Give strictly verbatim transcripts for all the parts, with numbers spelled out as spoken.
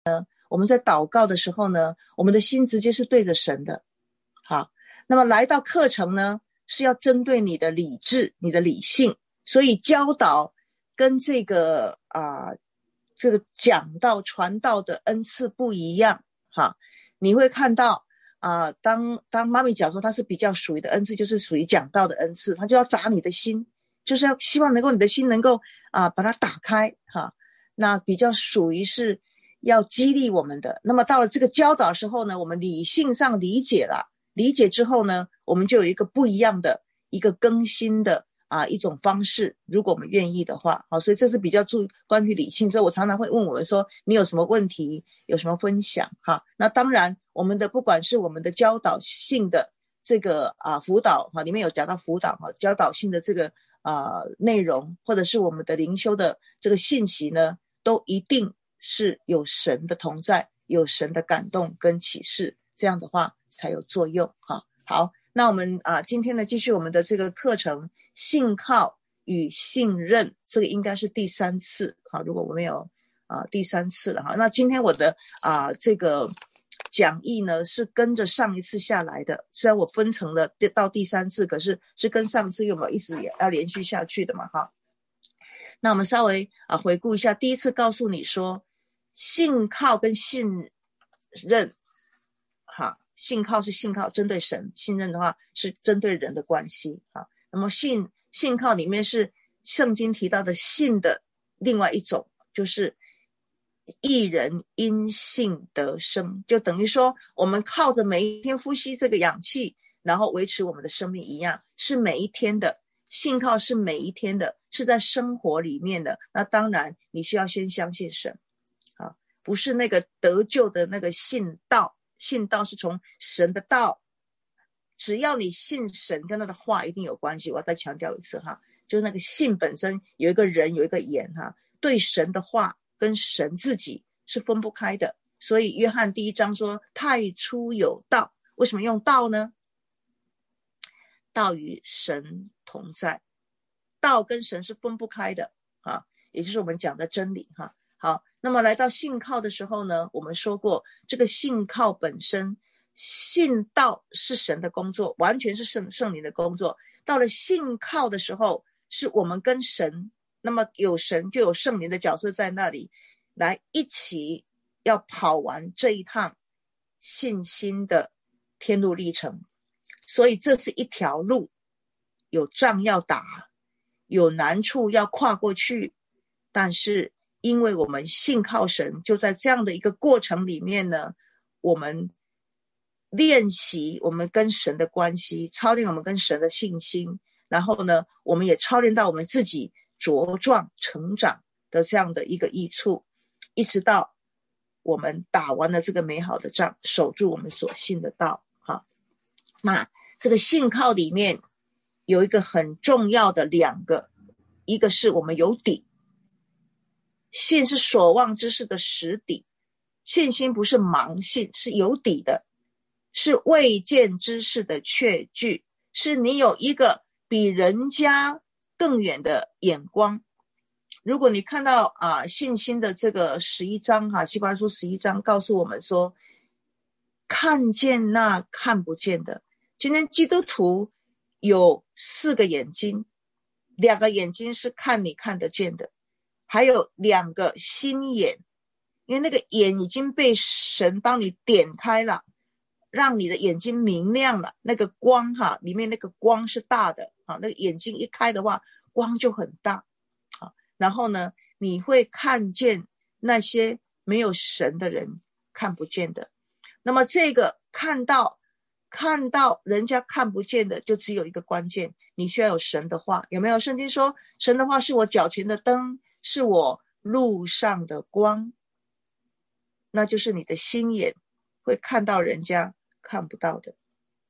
我们在祷告的时候呢，我们的心直接是对着神的。好，那么来到课程呢，是要针对你的理智，你的理性，所以教导跟这个啊、呃、这个讲道传道的恩赐不一样。哈，你会看到啊、呃，当当妈咪讲说他是比较属于的恩赐，就是属于讲道的恩赐，他就要砸你的心，就是要希望能够你的心能够啊、呃、把它打开哈。那比较属于是要激励我们的。那么到了这个教导的时候呢，我们理性上理解了，理解之后呢，我们就有一个不一样的一个更新的啊一种方式，如果我们愿意的话。好，所以这是比较注关于理性。所以我常常会问我们说，你有什么问题，有什么分享哈？那当然我们的不管是我们的教导性的这个啊辅导哈，里面有讲到辅导哈，教导性的这个啊内容，或者是我们的灵修的这个信息呢，都一定是有神的同在，有神的感动跟启示，这样的话才有作用哈。好，那我们啊今天呢继续我们的这个课程，信靠与信任，这个应该是第三次哈，如果我没有啊第三次了哈。那今天我的啊这个讲义呢是跟着上一次下来的，虽然我分成了到第三次，可是是跟上次有没有一直也要连续下去的嘛哈。那我们稍微啊回顾一下，第一次告诉你说信靠跟信任，哈，信靠是信靠针对神，信任的话是针对人的关系啊。那么信信靠里面是圣经提到的信的另外一种，就是义人因信得生，就等于说我们靠着每一天呼吸这个氧气，然后维持我们的生命一样，是每一天的。信靠是每一天的，是在生活里面的。那当然你需要先相信神啊，不是那个得救的那个信道，信道是从神的道，只要你信神跟他的话一定有关系。我要再强调一次哈，就是那个信本身有一个人有一个言哈，对神的话跟神自己是分不开的。所以约翰第一章说太初有道，为什么用道呢？道与神同在，道跟神是分不开的啊，也就是我们讲的真理哈。好，那么来到信靠的时候呢，我们说过这个信靠本身，信道是神的工作，完全是圣圣灵的工作。到了信靠的时候，是我们跟神，那么有神就有圣灵的角色在那里，来一起要跑完这一趟信心的天路历程。所以这是一条路，有仗要打，有难处要跨过去，但是因为我们信靠神，就在这样的一个过程里面呢，我们练习我们跟神的关系，操练我们跟神的信心，然后呢我们也操练到我们自己茁壮成长的这样的一个益处，一直到我们打完了这个美好的仗，守住我们所信的道哈。那这个信靠里面有一个很重要的两个，一个是我们有底，信是所望之事的实底，信心不是盲信，是有底的，是未见之事的确据，是你有一个比人家更远的眼光。如果你看到啊信心的这个十一章哈，希伯来书十一章告诉我们说，看见那看不见的。今天基督徒有四个眼睛，两个眼睛是看你看得见的，还有两个心眼，因为那个眼已经被神帮你点开了，让你的眼睛明亮了，那个光哈，里面那个光是大的啊，那个眼睛一开的话，光就很大啊。然后呢，你会看见那些没有神的人看不见的。那么这个看到看到人家看不见的，就只有一个关键，你需要有神的话。有没有？圣经说神的话是我脚前的灯，是我路上的光，那就是你的心眼会看到人家看不到的。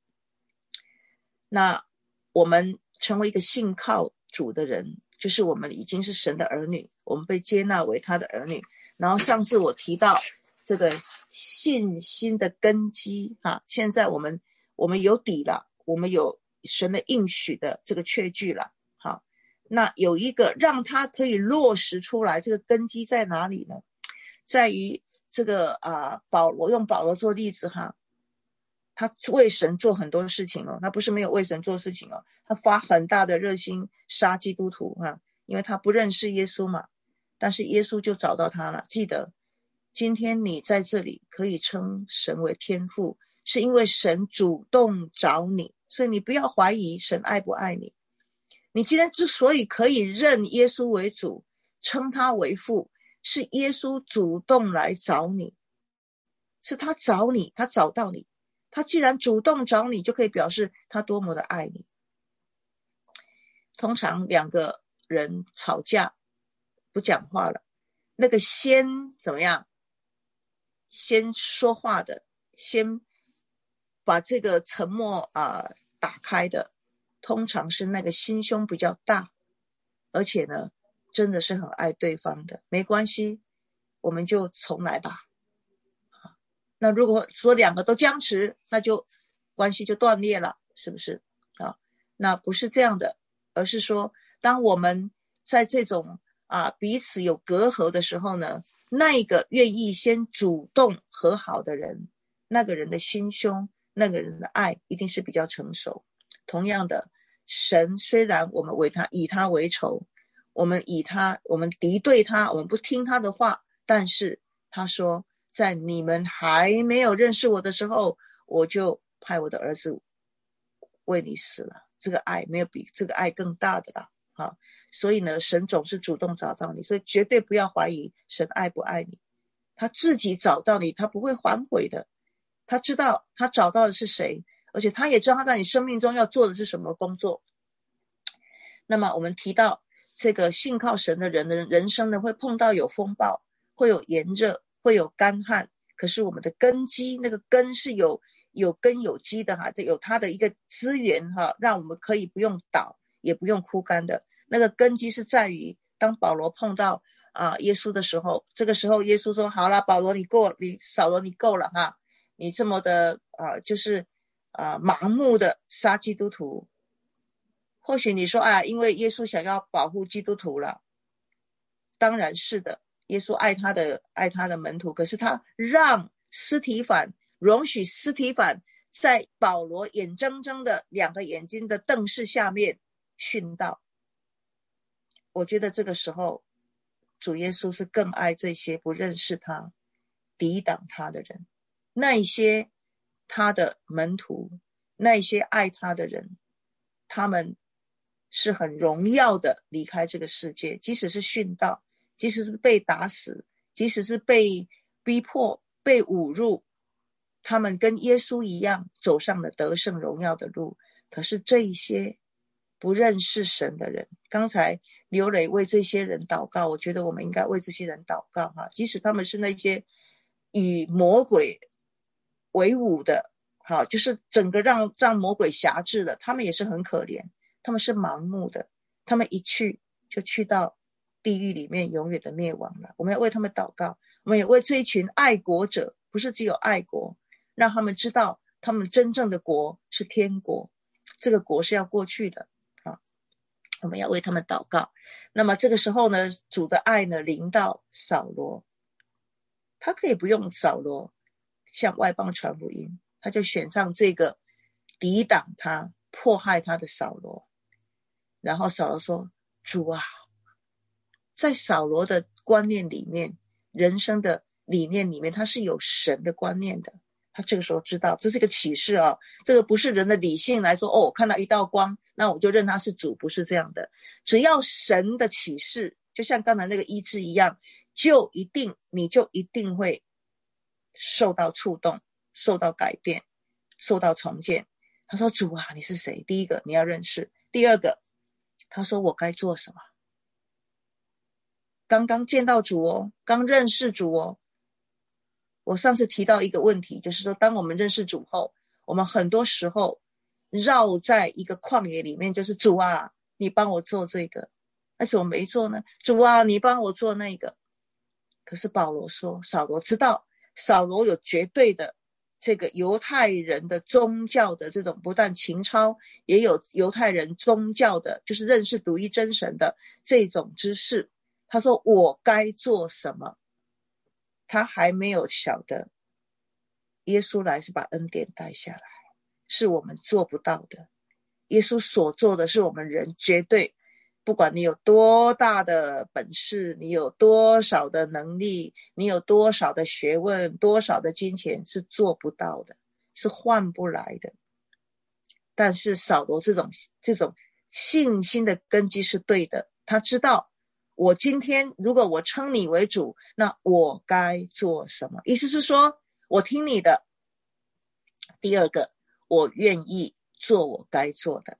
那我们成为一个信靠主的人，就是我们已经是神的儿女，我们被接纳为他的儿女。然后上次我提到这个信心的根基哈，现在我们我们有底了，我们有神的应许的这个确据了。好，那有一个让它可以落实出来，这个根基在哪里呢？在于这个啊，保罗用保罗做例子哈，他为神做很多事情哦，他不是没有为神做事情哦，他花很大的热心杀基督徒哈，因为他不认识耶稣嘛，但是耶稣就找到他了。记得今天你在这里可以称神为天父，是因为神主动找你，所以你不要怀疑神爱不爱你。你今天之所以可以认耶稣为主，称他为父，是耶稣主动来找你，是他找你，他找到你，他既然主动找你，就可以表示他多么的爱你。通常两个人吵架不讲话了，那个先怎么样，先说话的，先把这个沉默啊、呃、打开的，通常是那个心胸比较大，而且呢真的是很爱对方的。没关系，我们就重来吧。那如果说两个都僵持，那就关系就断裂了，是不是啊？那不是这样的，而是说当我们在这种啊彼此有隔阂的时候呢，那一个愿意先主动和好的人，那个人的心胸，那个人的爱一定是比较成熟。同样的，神虽然我们为他以他为仇，我们以他我们敌对他，我们不听他的话，但是他说在你们还没有认识我的时候，我就派我的儿子为你死了。这个爱没有比这个爱更大的了。好，所以呢，神总是主动找到你，所以绝对不要怀疑神爱不爱你。他自己找到你，他不会反悔的。他知道他找到的是谁，而且他也知道他在你生命中要做的是什么工作。那么我们提到这个信靠神的人的人生呢，会碰到有风暴，会有炎热，会有干旱，可是我们的根基，那个根是有有根有基的哈，有它的一个资源哈，让我们可以不用倒，也不用枯干的。那个根基是在于，当保罗碰到啊耶稣的时候，这个时候耶稣说：“好了，保罗你够了，你扫罗你够了哈，你这么的啊，就是啊盲目的杀基督徒。”或许你说啊，因为耶稣想要保护基督徒了，当然是的。耶稣爱他的爱他的门徒，可是他让司提反容许司提反在保罗眼睁睁的两个眼睛的瞪视下面殉道。我觉得这个时候主耶稣是更爱这些不认识他抵挡他的人，那一些他的门徒，那一些爱他的人，他们是很荣耀的离开这个世界，即使是殉道，即使是被打死，即使是被逼迫，被侮辱，他们跟耶稣一样走上了得胜荣耀的路。可是这一些不认识神的人，刚才刘磊为这些人祷告，我觉得我们应该为这些人祷告哈，即使他们是那些与魔鬼为伍的，好，就是整个让让魔鬼辖制的，他们也是很可怜，他们是盲目的，他们一去就去到地狱里面永远的灭亡了。我们要为他们祷告，我们也为这一群爱国者，不是只有爱国，让他们知道他们真正的国是天国，这个国是要过去的啊，我们要为他们祷告。那么这个时候呢，主的爱呢临到扫罗，他可以不用扫罗向外邦传福音，他就选上这个抵挡他迫害他的扫罗。然后扫罗说：主啊，在扫罗的观念里面，人生的理念里面，他是有神的观念的。他这个时候知道这是一个启示啊，这个不是人的理性来说，哦，看到一道光，那我就认他是主，不是这样的。只要神的启示，就像刚才那个医治一样，就一定你就一定会受到触动，受到改变，受到重建。他说：主啊，你是谁？第一个你要认识，第二个他说我该做什么。刚刚见到主哦，刚认识主哦。我上次提到一个问题，就是说当我们认识主后，我们很多时候绕在一个旷野里面，就是主啊，你帮我做这个，但是我没做呢，主啊，你帮我做那个。可是保罗说，扫罗知道，扫罗有绝对的这个犹太人的宗教的这种不但情操，也有犹太人宗教的就是认识独一真神的这种知识。他说我该做什么， 他还没有晓得耶稣来是把恩典带下来，是我们做不到的。耶稣所做的是我们人绝对，不管你有多大的本事，你有多少的能力，你有多少的学问，多少的金钱，是做不到的，是换不来的。但是扫罗这种这种信心的根基是对的，他知道我今天如果我称你为主，那我该做什么？意思是说我听你的。第二个，我愿意做我该做的。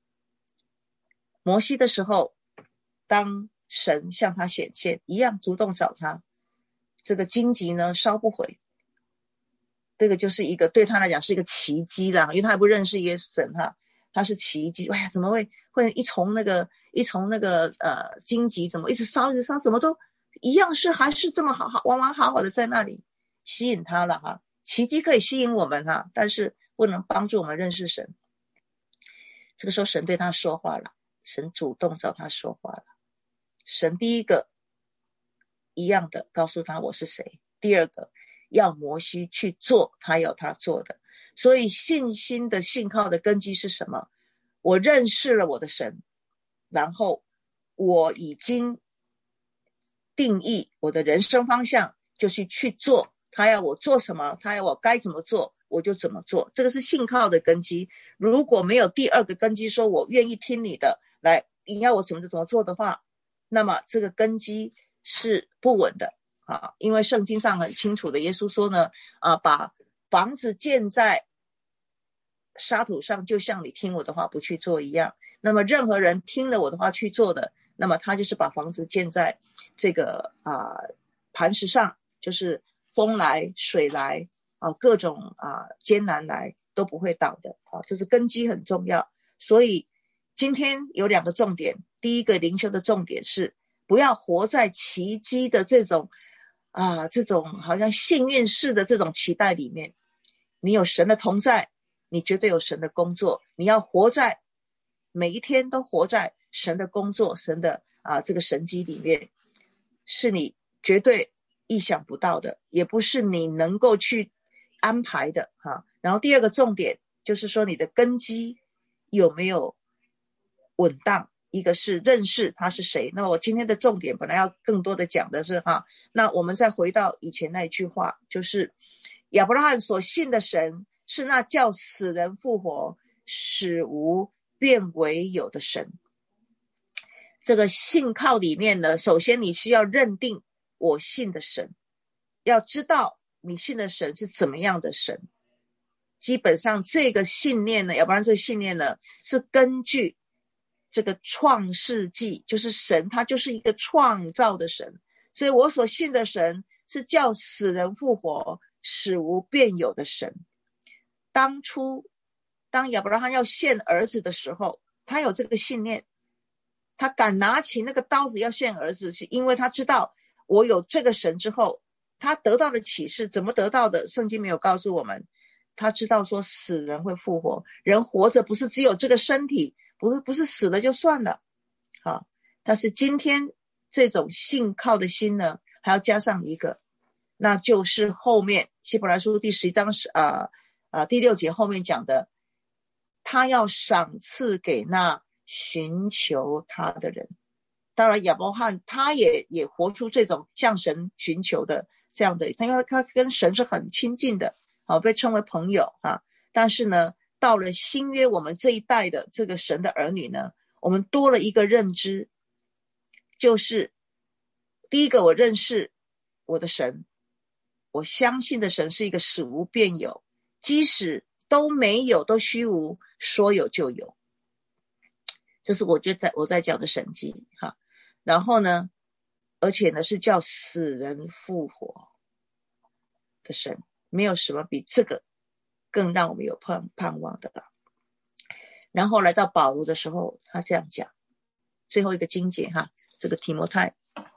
摩西的时候，当神向他显现，一样主动找他，这个荆棘呢烧不毁，这个就是一个对他来讲是一个奇迹啦，因为他还不认识耶稣神哈，他是奇迹。哎呀，怎么会会一从那个一从那个呃荆棘怎么一直烧一直烧，怎么都一样是还是这么好好完完好好的在那里，吸引他了哈。奇迹可以吸引我们哈，但是不能帮助我们认识神。这个时候神对他说话了，神主动找他说话了。神第一个一样的告诉他我是谁，第二个要摩西去做他要他做的。所以信心的信靠的根基是什么？我认识了我的神，然后我已经定义我的人生方向，就是去做他要我做什么，他要我该怎么做我就怎么做，这个是信靠的根基。如果没有第二个根基，说我愿意听你的，来你要我怎么怎么做的话，那么这个根基是不稳的啊。因为圣经上很清楚的，耶稣说呢，啊，把房子建在沙土上，就像你听我的话不去做一样。那么任何人听了我的话去做的，那么他就是把房子建在这个啊磐石上，就是风来水来啊各种啊艰难来都不会倒的啊，这是根基很重要。所以今天有两个重点，第一个灵修的重点是不要活在奇迹的这种啊这种好像幸运式的这种期待里面。你有神的同在，你绝对有神的工作，你要活在每一天都活在神的工作，神的啊这个神迹里面，是你绝对意想不到的，也不是你能够去安排的哈。然后第二个重点就是说你的根基有没有稳当，一个是认识他是谁。那我今天的重点本来要更多的讲的是哈，那我们再回到以前那一句话，就是亚伯拉罕所信的神是那叫死人复活使无变为有的神。这个信靠里面呢，首先你需要认定我信的神，要知道你信的神是怎么样的神。基本上这个信念呢，要不然这个信念呢是根据这个创世纪，就是神他就是一个创造的神，所以我所信的神是叫死人复活使无变有的神。当初当亚伯拉罕要献儿子的时候，他有这个信念，他敢拿起那个刀子要献儿子，是因为他知道我有这个神之后，他得到的启示怎么得到的，圣经没有告诉我们。他知道说死人会复活，人活着不是只有这个身体，不是不是死了就算了啊。但是今天这种信靠的心呢，还要加上一个，那就是后面希伯来书第十一章啊啊第六节后面讲的，他要赏赐给那寻求他的人。当然亚伯拉罕他也也活出这种向神寻求的这样的，因为他跟神是很亲近的，好被称为朋友啊。但是呢，到了新约，我们这一代的这个神的儿女呢，我们多了一个认知，就是第一个，我认识我的神，我相信的神是一个使无变有，即使都没有都虚无，说有就有，这是我觉得在我在讲的神迹哈。然后呢，而且呢是叫死人复活的神，没有什么比这个更让我们有盼盼望的了。然后来到保罗的时候，他这样讲，最后一个经节哈，这个提摩太，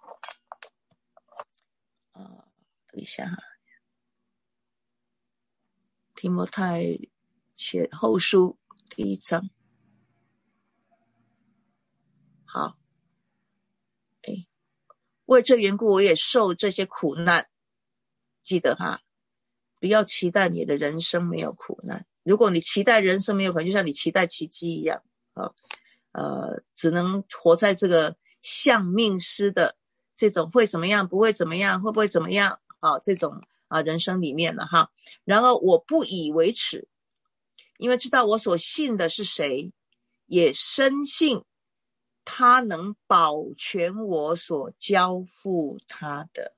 啊，等一下哈，提摩太前后书第一章，好，哎，为这缘故我也受这些苦难， 记得哈，不要期待你的人生没有苦难。如果你期待人生没有苦难，就像你期待奇迹一样啊，呃，只能活在这个相命师的这种会怎么样，不会怎么样，会不会怎么样啊，这种啊人生里面了哈。然而我不以为耻，因为知道我所信的是谁，也深信他能保全我所交付他的。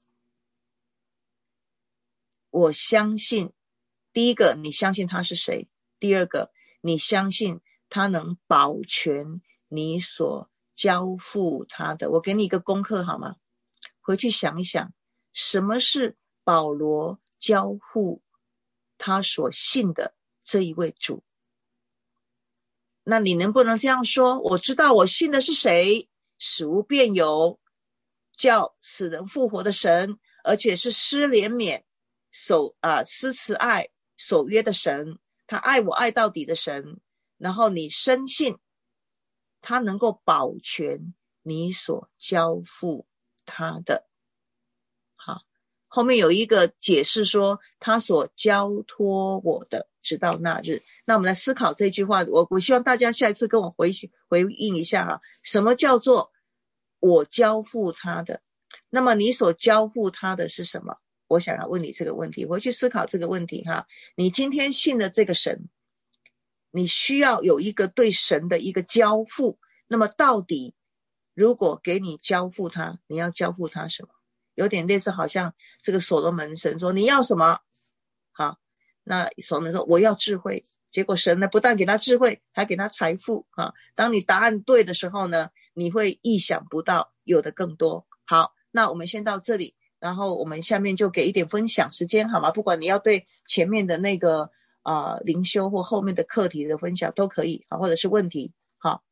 我相信，第一个，你相信他是谁；第二个，你相信他能保全你所交付他的。我给你一个功课好吗？回去想一想，什么是保罗交付他所信的这一位主？那你能不能这样说？我知道我信的是谁，死无变有，叫死人复活的神，而且是施怜悯、守啊施慈爱、守约的神，他爱我爱到底的神。然后你深信他能够保全你所交付他的。好，后面有一个解释说，他所交托我的，直到那日。那我们来思考这句话，我我希望大家下一次跟我回回应一下哈，什么叫做我交付他的？那么你所交付他的是什么？我想要问你这个问题，回去思考这个问题哈。你今天信的这个神，你需要有一个对神的一个交付。那么到底如果给你交付他，你要交付他什么？有点类似好像这个所罗门神说你要什么？好，那所罗门说我要智慧，结果神呢不但给他智慧，还给他财富啊。当你答案对的时候呢，你会意想不到有的更多。好，那我们先到这里，然后我们下面就给一点分享时间好吗？不管你要对前面的那个呃灵修或后面的课题的分享都可以啊，或者是问题。好。